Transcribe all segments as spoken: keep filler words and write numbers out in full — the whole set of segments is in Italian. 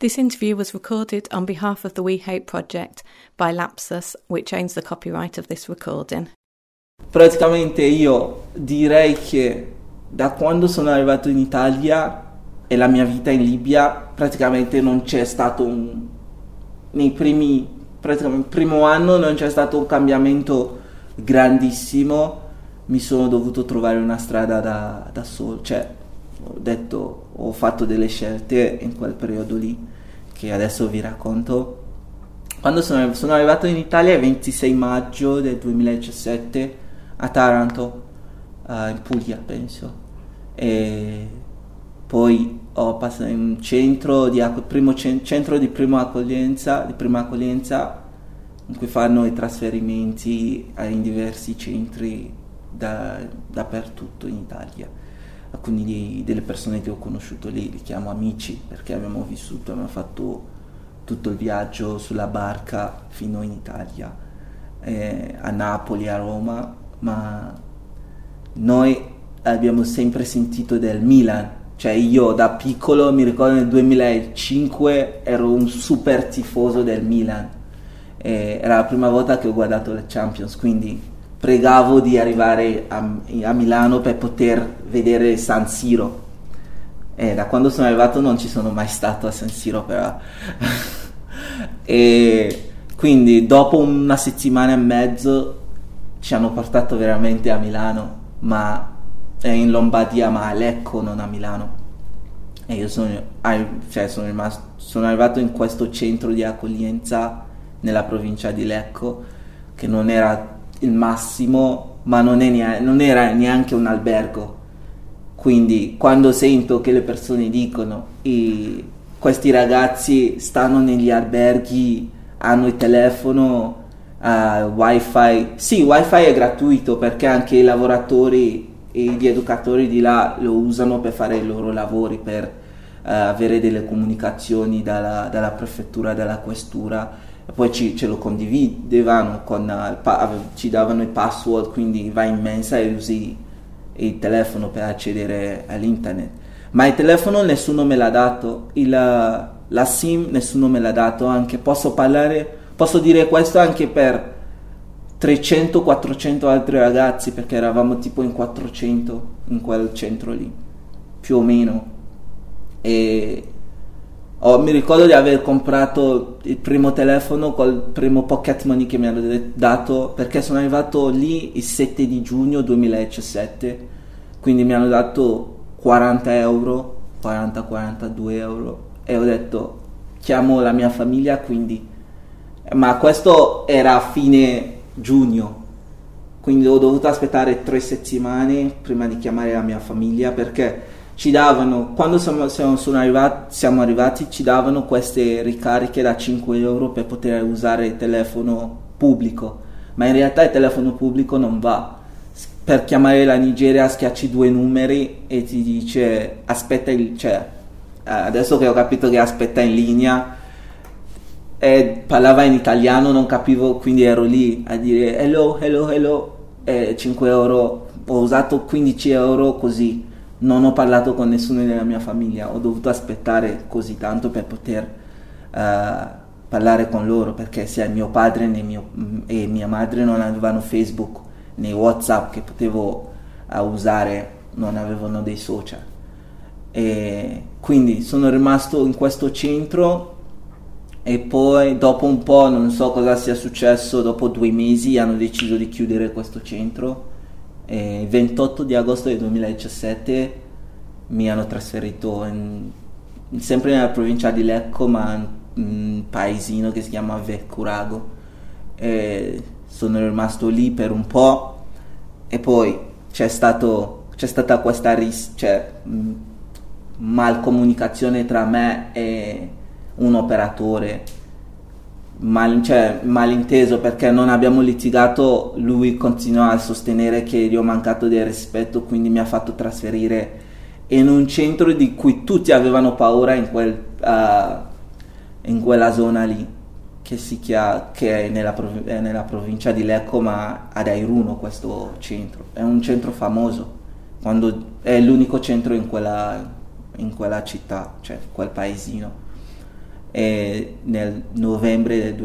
This interview was recorded on behalf of the We Hope project by Lapsus, which owns the copyright of this recording. Praticamente io direi che da quando sono arrivato in Italia e la mia vita in Libia praticamente non c'è stato un... nei primi... praticamente primo anno non c'è stato un cambiamento grandissimo. Mi sono dovuto trovare una strada da, da solo, cioè ho detto, ho fatto delle scelte in quel periodo lì che adesso vi racconto. Quando sono, sono arrivato in Italia il ventisei maggio del duemiladiciassette a Taranto, uh, in Puglia penso, e poi ho passato in un centro di, primo, centro di prima accoglienza, di prima accoglienza in cui fanno i trasferimenti in diversi centri da, dappertutto in Italia. Alcuni di, delle persone che ho conosciuto lì li chiamo amici perché abbiamo vissuto, abbiamo fatto tutto il viaggio sulla barca fino in Italia, eh, a Napoli, a Roma, ma noi abbiamo sempre sentito del Milan. Cioè io da piccolo mi ricordo nel duemilacinque ero un super tifoso del Milan, eh, era la prima volta che ho guardato la Champions, quindi pregavo di arrivare a, a Milano per poter vedere San Siro. E da quando sono arrivato non ci sono mai stato a San Siro però. E quindi dopo una settimana e mezzo ci hanno portato veramente a Milano, ma in Lombardia, ma a Lecco, non a Milano. E io sono, cioè sono, rimasto, sono arrivato in questo centro di accoglienza nella provincia di Lecco, che non era il massimo, ma non, è neanche, non era neanche un albergo. Quindi quando sento che le persone dicono i, questi ragazzi stanno negli alberghi, hanno il telefono, uh, wifi, sì, wifi è gratuito perché anche i lavoratori e gli educatori di là lo usano per fare i loro lavori, per uh, avere delle comunicazioni dalla, dalla prefettura, dalla questura, e poi ci, ce lo condividevano, con, uh, pa- ci davano i password, quindi vai in mensa e usi il telefono per accedere all'internet. Ma il telefono nessuno me l'ha dato, il, la SIM nessuno me l'ha dato, anche posso parlare, posso dire questo anche per trecento quattrocento altri ragazzi, perché eravamo tipo in quattrocento in quel centro lì, più o meno. E oh, mi ricordo di aver comprato il primo telefono col primo pocket money che mi hanno dato, perché sono arrivato lì il sette di giugno duemiladiciassette, quindi mi hanno dato quaranta euro, quaranta quarantadue euro, e ho detto chiamo la mia famiglia, quindi, ma questo era a fine giugno, quindi ho dovuto aspettare tre settimane prima di chiamare la mia famiglia, perché ci davano, quando siamo, sono arrivati, siamo arrivati ci davano queste ricariche da cinque euro per poter usare il telefono pubblico, ma in realtà il telefono pubblico non va. Per chiamare la Nigeria schiacci due numeri e ti dice aspetta il, cioè adesso che ho capito che aspetta in linea, e parlava in italiano, non capivo, quindi ero lì a dire hello, hello, hello, e cinque euro, ho usato quindici euro così, non ho parlato con nessuno della mia famiglia, ho dovuto aspettare così tanto per poter uh, parlare con loro, perché sia mio padre né mio, e mia madre non avevano Facebook né WhatsApp che potevo uh, usare, non avevano dei social. E quindi sono rimasto in questo centro. E poi dopo un po', non so cosa sia successo, dopo due mesi hanno deciso di chiudere questo centro, e il ventotto di agosto del duemiladiciassette mi hanno trasferito in, sempre nella provincia di Lecco, ma in un paesino che si chiama Vecurago, e sono rimasto lì per un po', e poi c'è stato c'è stata questa ris- cioè, mh, malcomunicazione tra me e un operatore, mal, cioè, malinteso, perché non abbiamo litigato, lui continua a sostenere che gli ho mancato di rispetto, quindi mi ha fatto trasferire in un centro di cui tutti avevano paura in, quel, uh, in quella zona lì, che si chiama, che è nella, prov- è nella provincia di Lecco, ma ad Airuno questo centro, è un centro famoso, quando è l'unico centro in quella, in quella città, cioè quel paesino. e nel novembre del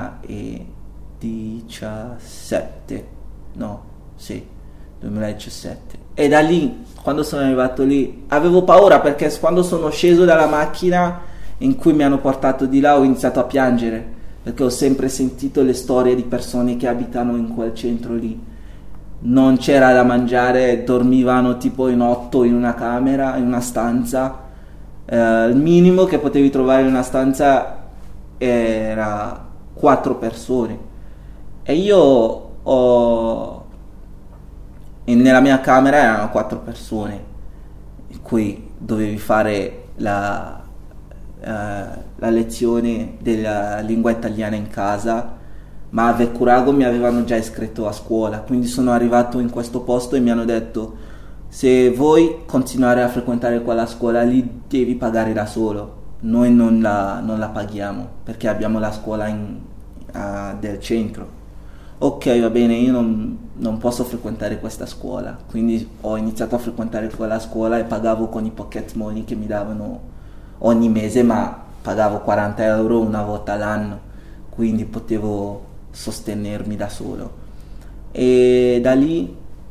duemiladiciassette, no, sì, duemiladiciassette. E da lì, quando sono arrivato lì, avevo paura perché quando sono sceso dalla macchina in cui mi hanno portato di là ho iniziato a piangere, perché ho sempre sentito le storie di persone che abitano in quel centro lì. Non c'era da mangiare, dormivano tipo in otto in una camera, in una stanza. Eh, il minimo che potevi trovare in una stanza era quattro persone. E io ho... e nella mia camera erano quattro persone, in cui dovevi fare la, uh, la lezione della lingua italiana in casa, ma a Vecurago mi avevano già iscritto a scuola, quindi sono arrivato in questo posto e mi hanno detto: se vuoi continuare a frequentare quella scuola lì devi pagare da solo, noi non la, non la paghiamo perché abbiamo la scuola in, uh, del centro. Ok, va bene, io non, non posso frequentare questa scuola, quindi ho iniziato a frequentare quella scuola e pagavo con i pocket money che mi davano ogni mese, ma pagavo quaranta euro una volta all'anno, quindi potevo sostenermi da solo. E da lì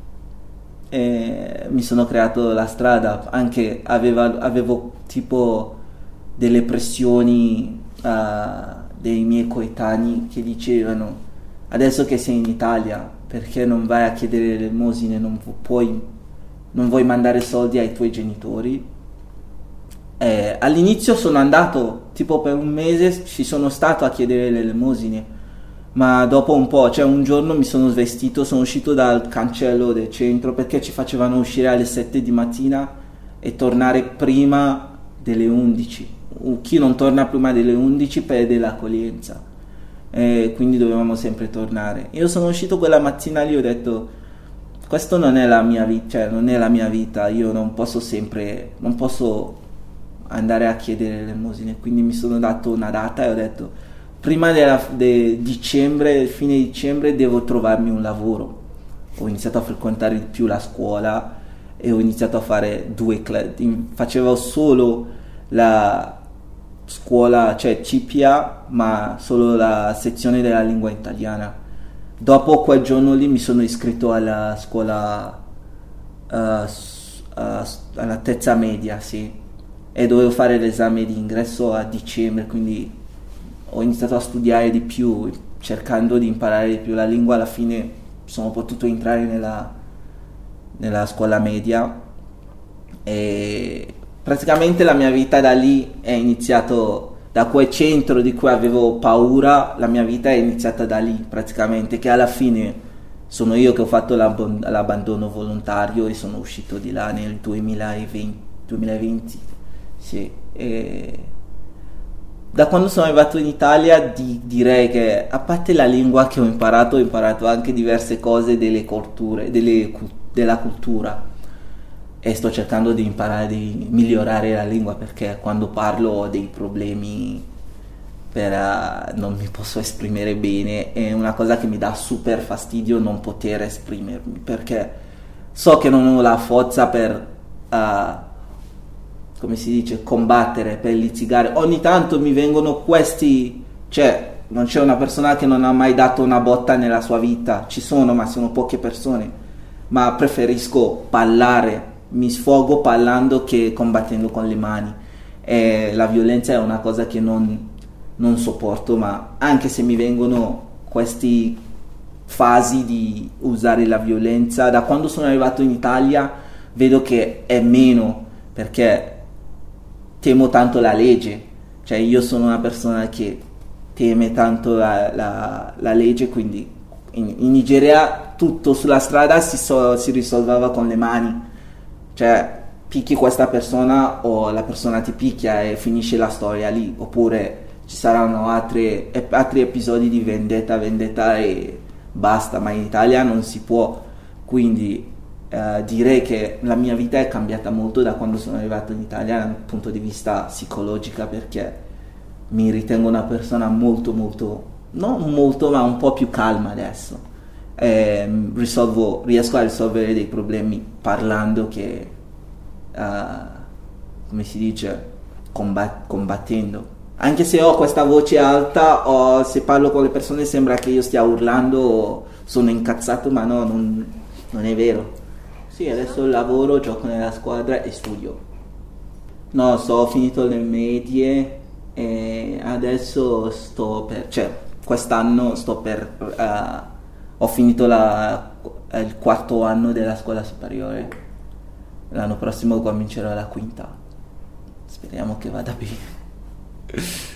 eh, mi sono creato la strada, anche aveva, avevo tipo delle pressioni uh, dei miei coetanei che dicevano: adesso che sei in Italia, perché non vai a chiedere l'elemosina, non puoi, non vuoi mandare soldi ai tuoi genitori? Eh, all'inizio sono andato, tipo per un mese ci sono stato a chiedere le elemosine, ma dopo un po', cioè un giorno mi sono svestito, sono uscito dal cancello del centro perché ci facevano uscire alle sette di mattina e tornare prima delle undici. Chi non torna prima delle undici perde l'accoglienza. E quindi dovevamo sempre tornare. Io sono uscito quella mattina lì, ho detto: questo non è la mia vita, cioè non è la mia vita, io non posso sempre, non posso andare a chiedere l'elemosina. Quindi mi sono dato una data e ho detto: prima della, de dicembre, fine dicembre devo trovarmi un lavoro. Ho iniziato a frequentare di più la scuola e ho iniziato a fare due class, facevo solo la scuola, cioè C P A, ma solo la sezione della lingua italiana. Dopo quel giorno lì mi sono iscritto alla scuola uh, uh, alla terza media, sì, e dovevo fare l'esame di ingresso a dicembre, quindi ho iniziato a studiare di più, cercando di imparare di più la lingua. Alla fine sono potuto entrare nella, nella scuola media e praticamente la mia vita da lì è iniziato, da quel centro di cui avevo paura, la mia vita è iniziata da lì praticamente, che alla fine sono io che ho fatto l'abb- l'abbandono volontario e sono uscito di là nel duemilaventi, duemilaventi sì. E da quando sono arrivato in Italia di, direi che, a parte la lingua che ho imparato, ho imparato anche diverse cose delle culture, delle, della cultura, e sto cercando di imparare, di migliorare la lingua, perché quando parlo ho dei problemi, per, uh, non mi posso esprimere bene. È una cosa che mi dà super fastidio non poter esprimermi, perché so che non ho la forza per, uh, come si dice, combattere, per litigare. Ogni tanto mi vengono questi, cioè non c'è una persona che non ha mai dato una botta nella sua vita, ci sono, ma sono poche persone, ma preferisco parlare, mi sfogo parlando che combattendo con le mani. E la violenza è una cosa che non, non sopporto, ma anche se mi vengono queste fasi di usare la violenza, da quando sono arrivato in Italia vedo che è meno, perché temo tanto la legge, cioè io sono una persona che teme tanto la, la, la legge, quindi in, in Nigeria tutto sulla strada si, so, si risolveva con le mani, cioè picchi questa persona o la persona ti picchia e finisce la storia lì, oppure ci saranno altri, altri episodi di vendetta, vendetta e basta, ma in Italia non si può. Quindi Uh, direi che la mia vita è cambiata molto da quando sono arrivato in Italia dal punto di vista psicologico, perché mi ritengo una persona molto molto, non molto ma un po' più calma adesso, e risolvo, riesco a risolvere dei problemi parlando che uh, come si dice, combat- combattendo Anche se ho questa voce alta o se parlo con le persone sembra che io stia urlando o sono incazzato, ma no, non, non è vero. Sì, adesso lavoro, gioco nella squadra e studio. No, so, ho finito le medie e adesso sto per, cioè quest'anno sto per, uh, ho finito la, il quarto anno della scuola superiore. L'anno prossimo comincerò la quinta. Speriamo che vada bene.